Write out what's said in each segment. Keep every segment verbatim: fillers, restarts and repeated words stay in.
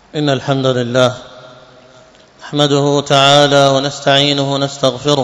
إن الحمد لله نحمده تعالى ونستعينه ونستغفره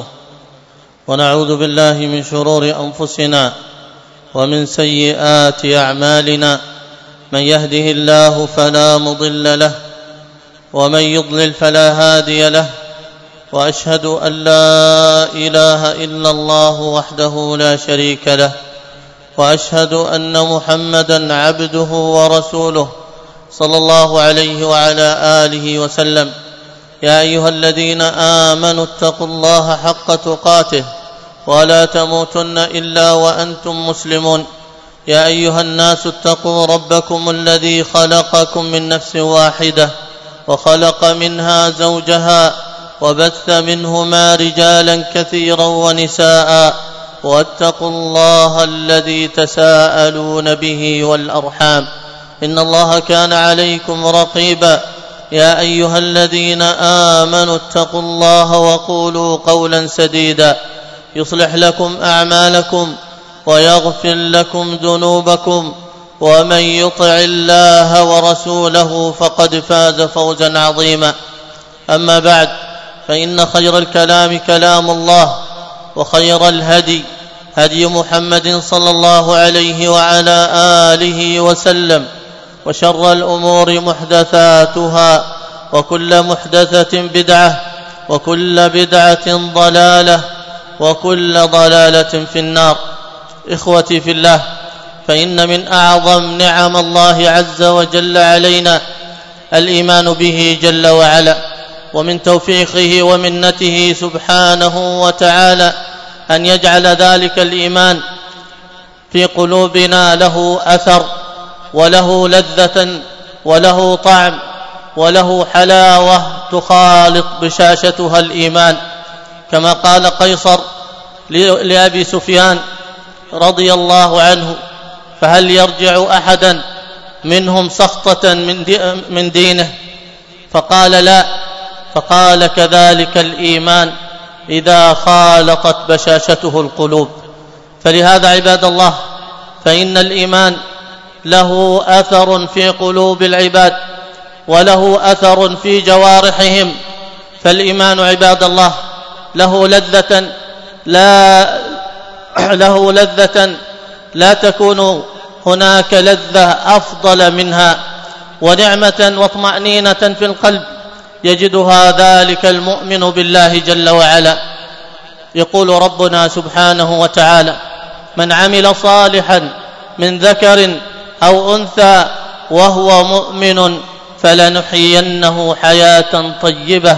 ونعوذ بالله من شرور أنفسنا ومن سيئات أعمالنا. من يهده الله فلا مضل له ومن يضلل فلا هادي له، وأشهد أن لا إله إلا الله وحده لا شريك له، وأشهد أن محمدا عبده ورسوله صلى الله عليه وعلى آله وسلم. يا أيها الذين آمنوا اتقوا الله حق تقاته ولا تموتن إلا وأنتم مسلمون. يا أيها الناس اتقوا ربكم الذي خلقكم من نفس واحدة وخلق منها زوجها وبث منهما رجالا كثيرا ونساء، واتقوا الله الذي تساءلون به والأرحام إن الله كان عليكم رقيبا. يا أيها الذين آمنوا اتقوا الله وقولوا قولا سديدا يصلح لكم أعمالكم ويغفر لكم ذنوبكم، ومن يطع الله ورسوله فقد فاز فوزا عظيما. أما بعد، فإن خير الكلام كلام الله، وخير الهدي هدي محمد صلى الله عليه وعلى آله وسلم، وشر الأمور محدثاتها، وكل محدثة بدعة، وكل بدعة ضلالة، وكل ضلالة في النار. إخوتي في الله، فإن من أعظم نعم الله عز وجل علينا الإيمان به جل وعلا، ومن توفيقه ومنته سبحانه وتعالى أن يجعل ذلك الإيمان في قلوبنا له أثر وله لذة وله طعم وله حلاوة تخالط بشاشتها الإيمان، كما قال قيصر لأبي سفيان رضي الله عنه: فهل يرجع أحدا منهم سخطة من دينه؟ فقال: لا. فقال: كذلك الإيمان إذا خالطت بشاشته القلوب. فلهذا عباد الله، فإن الإيمان له أثر في قلوب العباد وله أثر في جوارحهم. فالإيمان عباد الله له لذة لا له لذة لا تكون هناك لذة أفضل منها، ونعمة وطمأنينة في القلب يجدها ذلك المؤمن بالله جل وعلا. يقول ربنا سبحانه وتعالى: من عمل صالحا من ذكر أو أنثى وهو مؤمن فلنحيينه حياة طيبة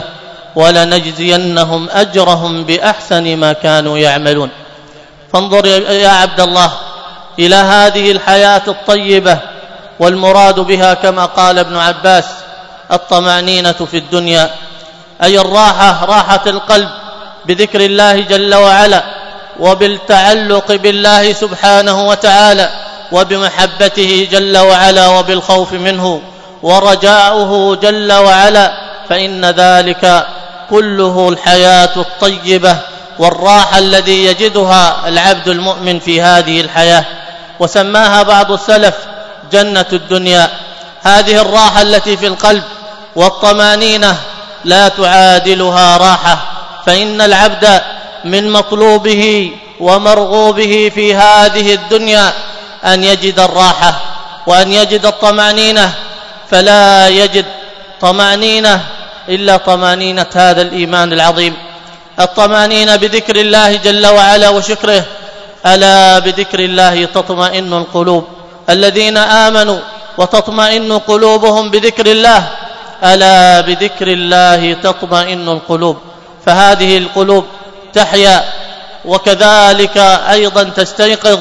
ولنجزينهم أجرهم بأحسن ما كانوا يعملون. فانظر يا عبد الله إلى هذه الحياة الطيبة، والمراد بها كما قال ابن عباس الطمأنينة في الدنيا، أي الراحة، راحة القلب بذكر الله جل وعلا، وبالتعلق بالله سبحانه وتعالى، وبمحبته جل وعلا، وبالخوف منه ورجاؤه جل وعلا. فإن ذلك كله الحياة الطيبة والراحة الذي يجدها العبد المؤمن في هذه الحياة، وسماها بعض السلف جنة الدنيا. هذه الراحة التي في القلب والطمأنينة لا تعادلها راحة، فإن العبد من مطلوبه ومرغوبه في هذه الدنيا أن يجد الراحة وأن يجد الطمأنينة، فلا يجد طمأنينة إلا طمأنينة هذا الإيمان العظيم، الطمأنينة بذكر الله جل وعلا وشكره. ألا بذكر الله تطمئن القلوب، الذين آمنوا وتطمئن قلوبهم بذكر الله، ألا بذكر الله تطمئن القلوب. فهذه القلوب تحيا، وكذلك أيضا تستيقظ،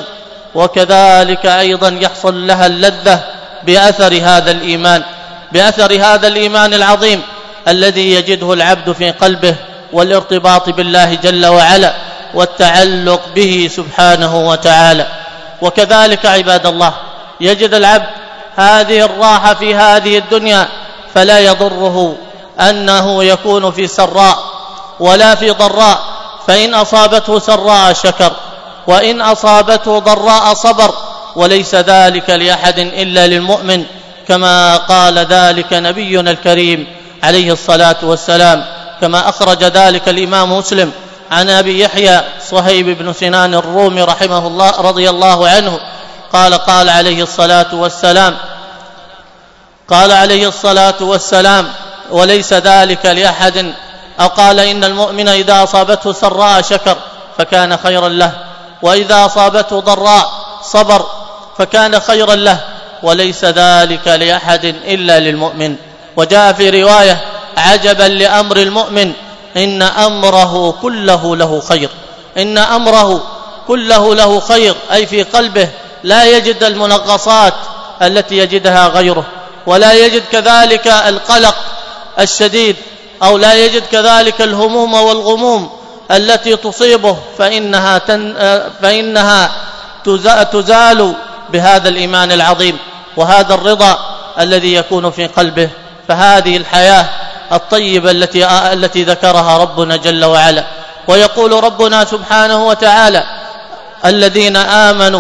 وكذلك أيضا يحصل لها اللذة بأثر هذا الإيمان، بأثر هذا الإيمان العظيم الذي يجده العبد في قلبه، والارتباط بالله جل وعلا، والتعلق به سبحانه وتعالى. وكذلك عباد الله يجد العبد هذه الراحة في هذه الدنيا، فلا يضره أنه يكون في سراء ولا في ضراء، فإن أصابته سراء شكر، وإن أصابته ضراء صبر، وليس ذلك لأحد إلا للمؤمن كما قال ذلك نبينا الكريم عليه الصلاة والسلام، كما أخرج ذلك الإمام مسلم عن أبي يحيى صهيب بن سنان الرومي رحمه الله رضي الله عنه قال قال عليه الصلاة والسلام قال عليه الصلاة والسلام وليس ذلك لأحد، أو قال إن المؤمن إذا أصابته سراء شكر فكان خيرا له، وإذا أصابته ضراء صبر فكان خيرا له، وليس ذلك لأحد إلا للمؤمن. وجاء في رواية عجبا لأمر المؤمن إن أمره كله له خير، إن أمره كله له خير، أي في قلبه لا يجد المنغصات التي يجدها غيره، ولا يجد كذلك القلق الشديد، أو لا يجد كذلك الهموم والغموم التي تصيبه، فإنها, تن فإنها تزال بهذا الإيمان العظيم وهذا الرضا الذي يكون في قلبه. فهذه الحياة الطيبة التي, التي ذكرها ربنا جل وعلا. ويقول ربنا سبحانه وتعالى الذين آمنوا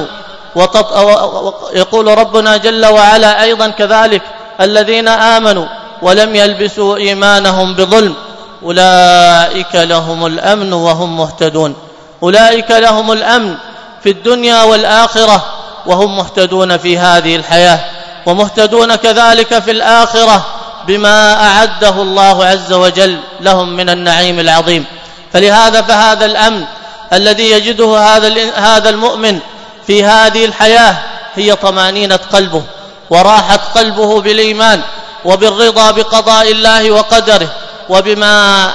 يقول ربنا جل وعلا أيضا كذلك الذين آمنوا ولم يلبسوا إيمانهم بظلم أولئك لهم الأمن وهم مهتدون. أولئك لهم الأمن في الدنيا والآخرة وهم مهتدون في هذه الحياة، ومهتدون كذلك في الآخرة بما أعده الله عز وجل لهم من النعيم العظيم. فلهذا فهذا الأمن الذي يجده هذا المؤمن في هذه الحياة هي طمأنينة قلبه وراحة قلبه بالإيمان وبالرضا بقضاء الله وقدره وبما,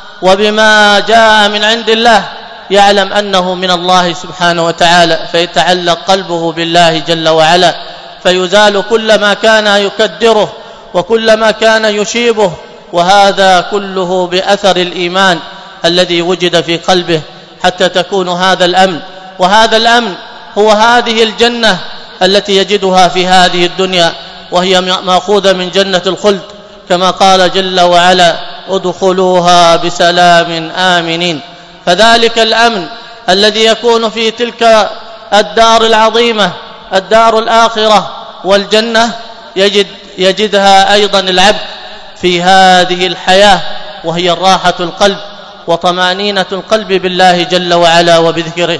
وبما جاء من عند الله، يعلم أنه من الله سبحانه وتعالى، فيتعلق قلبه بالله جل وعلا، فيزال كل ما كان يكدره وكل ما كان يشيبه، وهذا كله بأثر الإيمان الذي وجد في قلبه، حتى تكون هذا الأمن. وهذا الأمن هو هذه الجنة التي يجدها في هذه الدنيا، وهي مأخوذة من جنة الخلد، كما قال جل وعلا ادخلوها بسلام آمنين. فذلك الأمن الذي يكون في تلك الدار العظيمة، الدار الآخرة والجنة، يجد يجدها أيضا العبد في هذه الحياة، وهي راحة القلب وطمأنينة القلب بالله جل وعلا وبذكره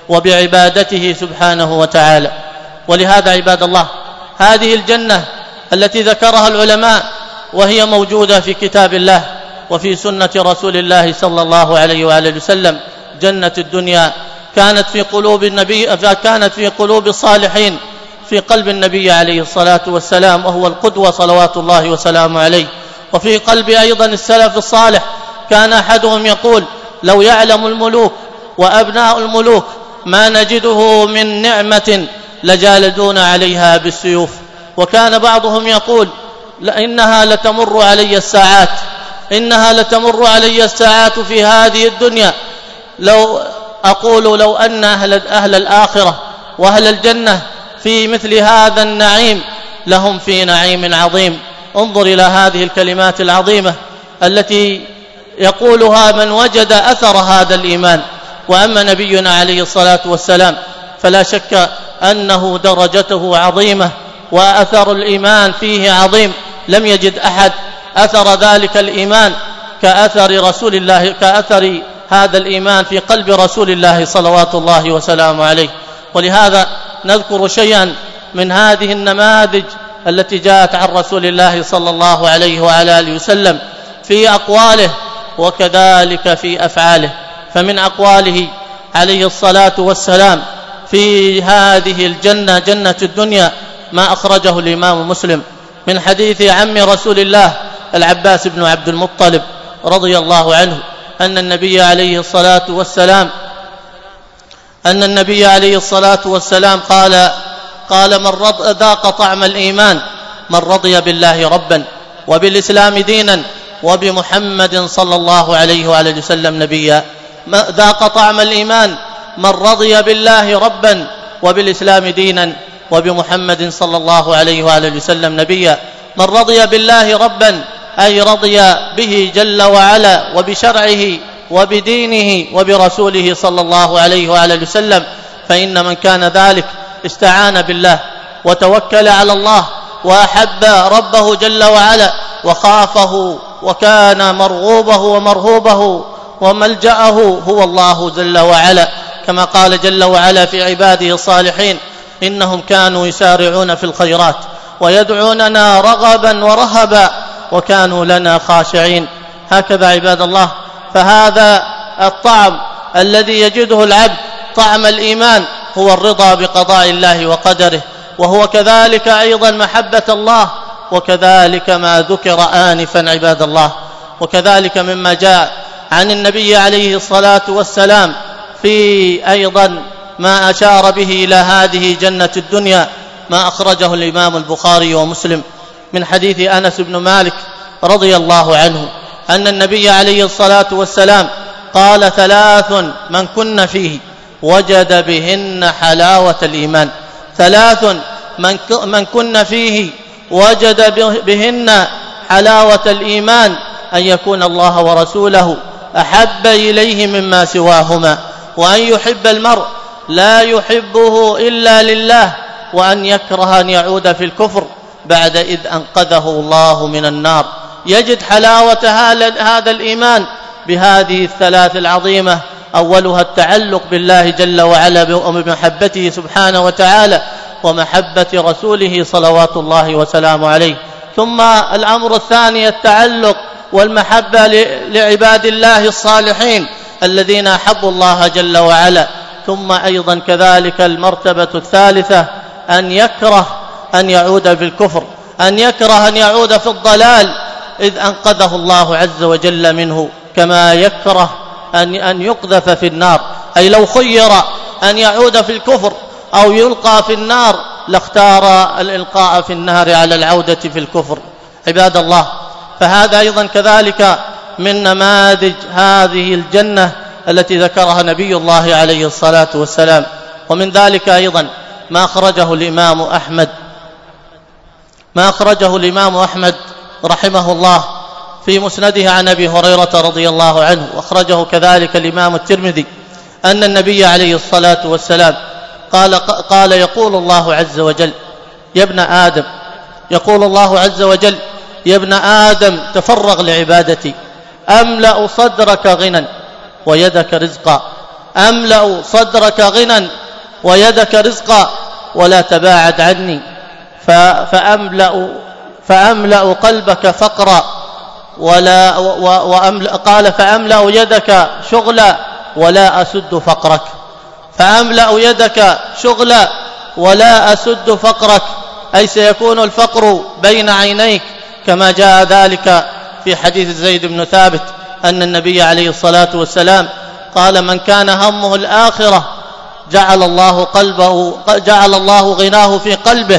وبعبادته سبحانه وتعالى. ولهذا عباد الله هذه الجنة التي ذكرها العلماء وهي موجودة في كتاب الله وفي سنة رسول الله صلى الله عليه وآله وسلم، جنة الدنيا كانت في قلوب النبي كانت في قلوب الصالحين، في قلب النبي عليه الصلاة والسلام وهو القدوة صلوات الله وسلامه عليه، وفي قلب أيضا السلف الصالح. كان أحدهم يقول لو يعلم الملوك وأبناء الملوك ما نجده من نعمة لجالدون عليها بالسيوف. وكان بعضهم يقول إنها لتمر علي الساعات إنها لتمر علي الساعات في هذه الدنيا، لو أقول لو أن أهل, أهل الآخرة وأهل الجنة في مثل هذا النعيم لهم في نعيم عظيم. انظر إلى هذه الكلمات العظيمة التي يقولها من وجد أثر هذا الإيمان. وأما نبينا عليه الصلاة والسلام فلا شك أنه درجته عظيمة وأثر الإيمان فيه عظيم، لم يجد أحد أثر ذلك الإيمان كأثر رسول الله كأثر هذا الإيمان في قلب رسول الله صلوات الله وسلامه عليه. ولهذا نذكر شيئا من هذه النماذج التي جاءت عن رسول الله صلى الله عليه وعلى آله وسلم في أقواله وكذلك في أفعاله. فمن أقواله عليه الصلاة والسلام في هذه الجنة جنة الدنيا ما أخرجه الإمام مسلم من حديث عم رسول الله العباس بن عبد المطلب رضي الله عنه أن النبي عليه الصلاة والسلام أن النبي عليه الصلاة والسلام قال قال من ذاق طعم الإيمان من رضي بالله ربا وبالإسلام دينا وبمحمد صلى الله عليه وآله وسلم نبيا. ذاق طعم الإيمان من رضي بالله ربا وبالإسلام دينا وبمحمد صلى الله عليه وآله وسلم نبيا. من رضي بالله ربا أي رضي به جل وعلا وبشرعه وبدينه وبرسوله صلى الله عليه وآله وسلم، فإن من كان ذلك استعان بالله وتوكل على الله وأحب ربه جل وعلا وخافه وكان مرغوبه ومرهوبه وملجأه هو الله جل وعلا، كما قال جل وعلا في عباده الصالحين: إنهم كانوا يسارعون في الخيرات ويدعوننا رغبا ورهبا وكانوا لنا خاشعين. هكذا عباد الله، فهذا الطعم الذي يجده العبد طعم الإيمان هو الرضا بقضاء الله وقدره، وهو كذلك أيضا محبة الله، وكذلك ما ذكر آنفا عباد الله. وكذلك مما جاء عن النبي عليه الصلاة والسلام في أيضا ما أشار به إلى هذه جنة الدنيا ما أخرجه الإمام البخاري ومسلم من حديث أنس بن مالك رضي الله عنه أن النبي عليه الصلاة والسلام قال: ثلاث من كن فيه وجد بهن حلاوة الإيمان. ثلاث من كن فيه وجد بهن حلاوة الإيمان: أن يكون الله ورسوله أحب إليه مما سواهما، وأن يحب المرء لا يحبه إلا لله، وأن يكره أن يعود في الكفر بعد إذ أنقذه الله من النار. يجد حلاوة هذا الإيمان بهذه الثلاث العظيمة: أولها التعلق بالله جل وعلا بمحبته سبحانه وتعالى ومحبة رسوله صلوات الله وسلامه عليه. ثم الأمر الثاني التعلق والمحبة لعباد الله الصالحين الذين أحبوا الله جل وعلا. ثم أيضا كذلك المرتبة الثالثة أن يكره أن يعود في الكفر، أن يكره أن يعود في الضلال إذ أنقذه الله عز وجل منه، كما يكره أن يقذف في النار. أي لو خير أن يعود في الكفر أو يلقى في النار لاختار الإلقاء في النار على العودة في الكفر. عباد الله، فهذا أيضا كذلك من نماذج هذه الجنة التي ذكرها نبي الله عليه الصلاة والسلام. ومن ذلك أيضا ما أخرجه الإمام أحمد ما أخرجه الإمام أحمد رحمه الله في مسنده عن أبي هريرة رضي الله عنه، وأخرجه كذلك الإمام الترمذي أن النبي عليه الصلاة والسلام قال, قال يقول الله عز وجل: يا ابن آدم يقول الله عز وجل يا ابن آدم تفرغ لعبادتي أملأ صدرك غنى ويدك رزقا، أملأ صدرك غنى ويدك رزقا، ولا تباعد عني فأملأ, فأملأ قلبك فقرا، ولا وأملأ قال فأملأ يدك شغلا ولا أسد فقرك، فأملأ يدك شغلا ولا أسد فقرك، أي سيكون الفقر بين عينيك، كما جاء ذلك في حديث زيد بن ثابت أن النبي عليه الصلاة والسلام قال: من كان همه الآخرة جعل الله قلبه جعل الله غناه في قلبه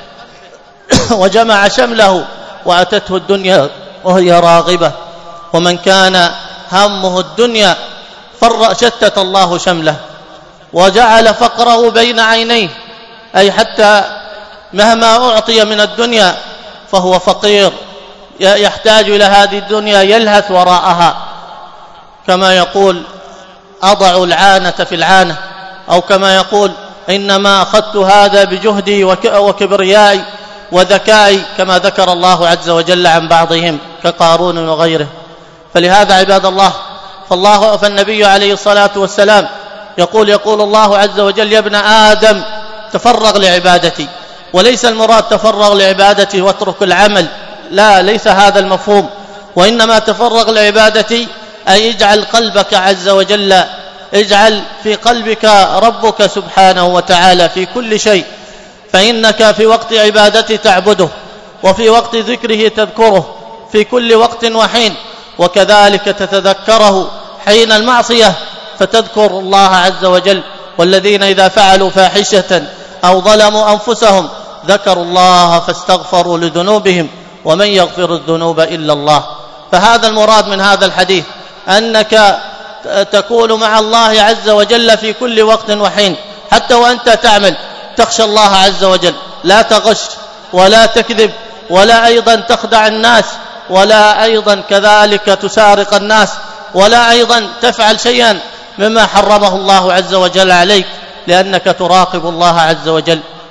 وجمع شمله وأتته الدنيا وهي راغبة، ومن كان همه الدنيا فر شتت الله شمله وجعل فقره بين عينيه، أي حتى مهما أعطي من الدنيا فهو فقير يحتاج إلى هذه الدنيا يلهث وراءها، كما يقول: أضع العانة في العانة، أو كما يقول: إنما أخذت هذا بجهدي وكبريائي وذكائي، كما ذكر الله عز وجل عن بعضهم كقارون وغيره. فلهذا عباد الله، فالله فالنبي عليه الصلاة والسلام يقول يقول الله عز وجل: يا ابن آدم تفرغ لعبادتي. وليس المراد تفرغ لعبادتي واترك العمل، لا، ليس هذا المفهوم، وإنما تفرغ لعبادتي أي اجعل قلبك عز وجل، اجعل في قلبك ربك سبحانه وتعالى في كل شيء، فإنك في وقت عبادته تعبده، وفي وقت ذكره تذكره في كل وقت وحين، وكذلك تتذكره حين المعصية فتذكر الله عز وجل. والذين إذا فعلوا فاحشة أو ظلموا أنفسهم ذكروا الله فاستغفروا لذنوبهم ومن يغفر الذنوب إلا الله. فهذا المراد من هذا الحديث، أنك تكون مع الله عز وجل في كل وقت وحين، حتى وأنت تعمل تخشى الله عز وجل، لا تغش ولا تكذب ولا أيضا تخدع الناس، ولا أيضا كذلك تسارق الناس، ولا أيضا تفعل شيئا مما حرمه الله عز وجل عليك، لأنك تراقب الله عز وجل.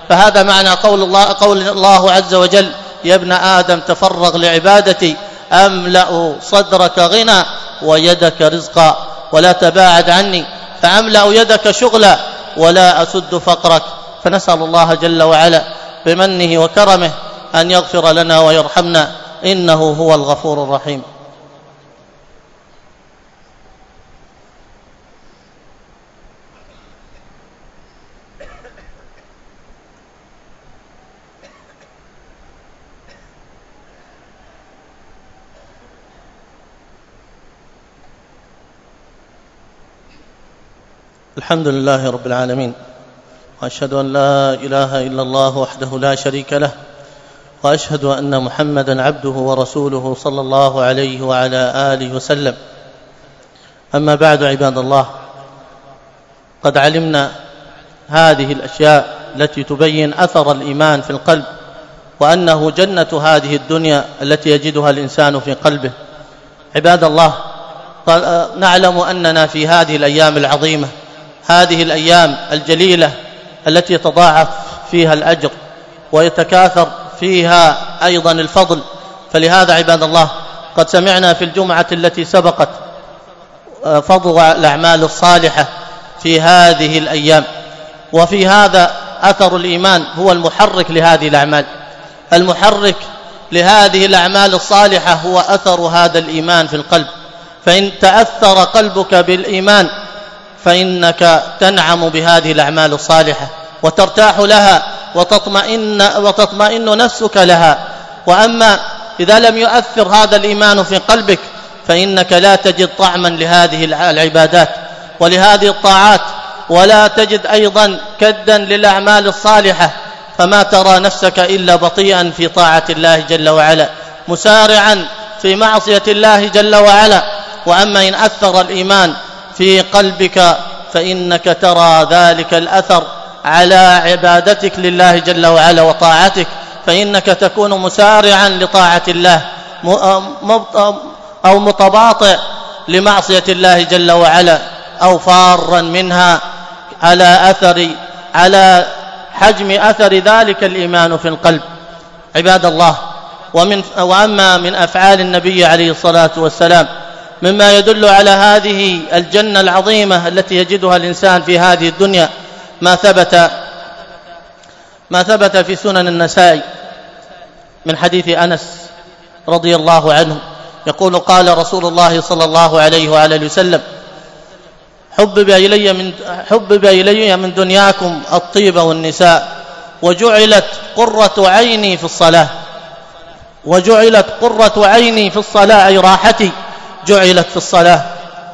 فهذا معنى قول الله, قول الله عز وجل: يا ابن آدم تفرغ لعبادتي أملأ صدرك غنى ويدك رزقا ولا تباعد عني فأملأ يدك شغلا ولا أسد فقرك. فنسأل الله جل وعلا بمنه وكرمه أن يغفر لنا ويرحمنا، إنه هو الغفور الرحيم. الحمد لله رب العالمين، وأشهد أن لا إله إلا الله وحده لا شريك له، وأشهد أن محمدا عبده ورسوله صلى الله عليه وعلى آله وسلم. أما بعد، عباد الله، قد علمنا هذه الأشياء التي تبين أثر الإيمان في القلب، وأنه جنة هذه الدنيا التي يجدها الإنسان في قلبه. عباد الله، نعلم أننا في هذه الأيام العظيمة، هذه الأيام الجليلة التي يتضاعف فيها الأجر ويتكاثر فيها أيضا الفضل. فلهذا عباد الله قد سمعنا في الجمعة التي سبقت فضل الأعمال الصالحة في هذه الأيام، وفي هذا أثر الإيمان هو المحرك لهذه الأعمال. المحرك لهذه الأعمال الصالحة هو أثر هذا الإيمان في القلب. فإن تأثر قلبك بالإيمان فإنك تنعم بهذه الأعمال الصالحة وترتاح لها وتطمئن, وتطمئن نفسك لها. وأما إذا لم يؤثر هذا الإيمان في قلبك فإنك لا تجد طعما لهذه العبادات ولهذه الطاعات، ولا تجد أيضا كدا للأعمال الصالحة، فما ترى نفسك إلا بطيئا في طاعة الله جل وعلا، مسارعا في معصية الله جل وعلا. وأما إن أثر الإيمان في قلبك فإنك ترى ذلك الأثر على عبادتك لله جل وعلا وطاعتك، فإنك تكون مسارعا لطاعة الله أو متباطئ لمعصية الله جل وعلا، أو فارا منها على أثر على حجم أثر ذلك الإيمان في القلب. عباد الله، ومن وأما من أفعال النبي عليه الصلاة والسلام مما يدل على هذه الجنة العظيمة التي يجدها الإنسان في هذه الدنيا ما ثبت ما ثبت في سنن النسائي من حديث أنس رضي الله عنه يقول: قال رسول الله صلى الله عليه وآله وسلم: حبب إلي من حبب إلي من دنياكم الطيب والنساء، وجعلت قرة عيني في الصلاة وجعلت قرة عيني في الصلاة أي راحتي جعلت في الصلاة.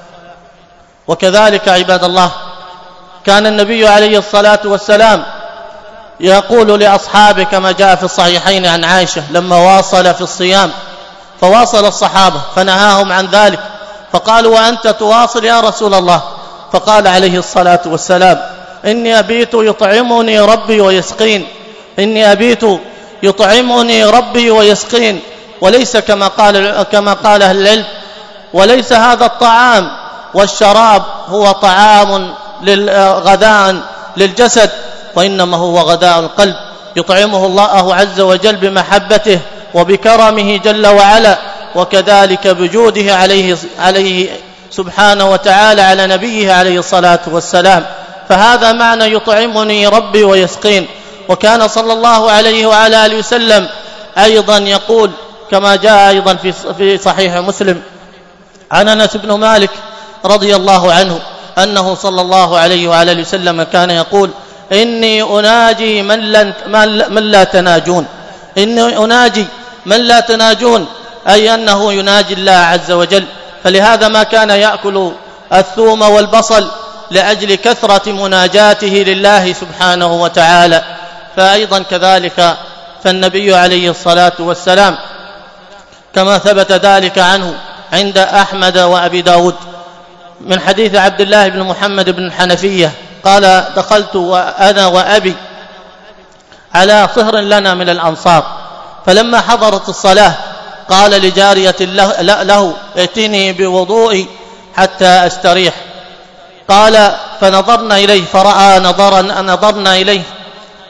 وكذلك عباد الله كان النبي عليه الصلاة والسلام يقول لأصحابه كما جاء في الصحيحين عن عائشة لما واصل في الصيام، فواصل الصحابة فنهاهم عن ذلك، فقالوا: وأنت تواصل يا رسول الله؟ فقال عليه الصلاة والسلام: إني أبيت يطعمني ربي ويسقين إني أبيت يطعمني ربي ويسقين وليس كما قال كما قال أهل العلم، وليس هذا الطعام والشراب هو طعام غذاء للجسد، وإنما هو غذاء القلب، يطعمه الله عز وجل بمحبته وبكرمه جل وعلا، وكذلك بجوده عليه, عليه سبحانه وتعالى على نبيه عليه الصلاة والسلام. فهذا معنى يطعمني ربي ويسقين. وكان صلى الله عليه وعلى آله وسلم أيضا يقول كما جاء أيضا في صحيح مسلم عن أنس بن مالك رضي الله عنه أنه صلى الله عليه وعلى آله وسلم كان يقول: إني أناجي من, من لا تناجون إني أناجي من لا تناجون أي أنه يناجي الله عز وجل. فلهذا ما كان يأكل الثوم والبصل لأجل كثرة مناجاته لله سبحانه وتعالى. فأيضا كذلك فالنبي عليه الصلاة والسلام كما ثبت ذلك عنه عند أحمد وأبي داود من حديث عبد الله بن محمد بن الحنفية قال: دخلت وأنا وأبي على صهر لنا من الأنصار، فلما حضرت الصلاة قال لجارية له: ائتني بوضوئي حتى أستريح. قال: فنظرنا إليه فرأى نظرا نظرنا إليه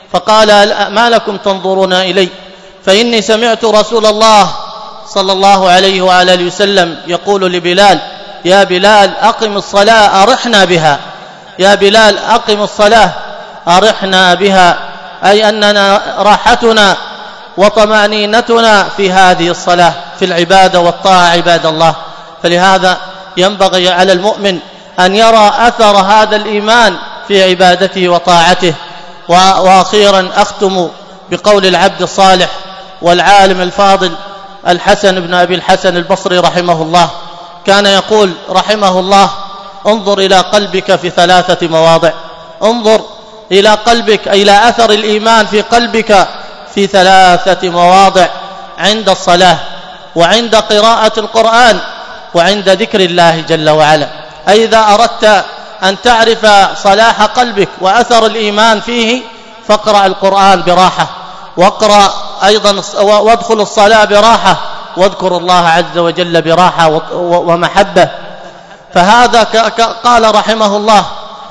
فقال ما لكم تنظرون إلي؟ فإني سمعت رسول الله صلى الله عليه وآله وسلم يقول لبلال: يا بلال أقم الصلاة أرحنا بها، يا بلال أقم الصلاة أرحنا بها، أي أننا راحتنا وطمأنينتنا في هذه الصلاة، في العبادة والطاعة عباد الله. فلهذا ينبغي على المؤمن أن يرى أثر هذا الإيمان في عبادته وطاعته. وأخيرا أختم بقول العبد الصالح والعالم الفاضل الحسن بن أبي الحسن البصري رحمه الله، كان يقول رحمه الله: انظر إلى قلبك في ثلاثة مواضع. انظر إلى قلبك، أي إلى أثر الإيمان في قلبك في ثلاثة مواضع: عند الصلاة، وعند قراءة القرآن، وعند ذكر الله جل وعلا. أي إذا أردت أن تعرف صلاح قلبك وأثر الإيمان فيه فاقرأ القرآن براحة، واقرأ أيضا وادخل الصلاة براحة، واذكر الله عز وجل براحة ومحبة. فهذا قال رحمه الله: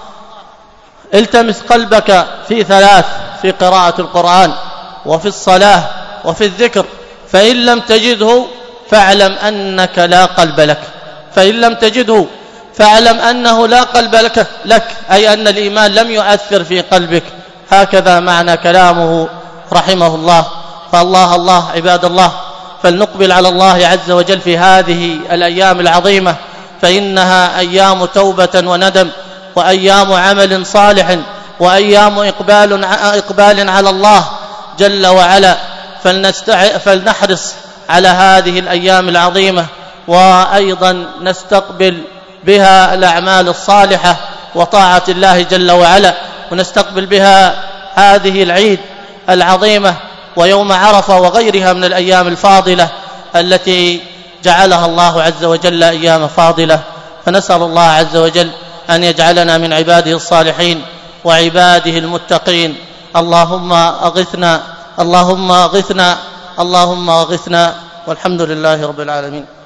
التمس قلبك في ثلاث: في قراءة القرآن، وفي الصلاة، وفي الذكر. فإن لم تجده فاعلم أنك لا قلب لك، فإن لم تجده فاعلم أنه لا قلب لك, لك أي أن الإيمان لم يؤثر في قلبك. هكذا معنى كلامه رحمه الله. فالله الله عباد الله، فلنقبل على الله عز وجل في هذه الأيام العظيمة، فإنها أيام توبة وندم، وأيام عمل صالح، وأيام إقبال, إقبال على الله جل وعلا. فلنحرص على هذه الأيام العظيمة، وأيضا نستقبل بها الأعمال الصالحة وطاعة الله جل وعلا، ونستقبل بها هذه العيد العظيمة ويوم عرفة وغيرها من الأيام الفاضلة التي جعلها الله عز وجل أيام فاضلة. فنسأل الله عز وجل أن يجعلنا من عباده الصالحين وعباده المتقين. اللهم أغثنا، اللهم أغثنا، اللهم أغثنا، والحمد لله رب العالمين.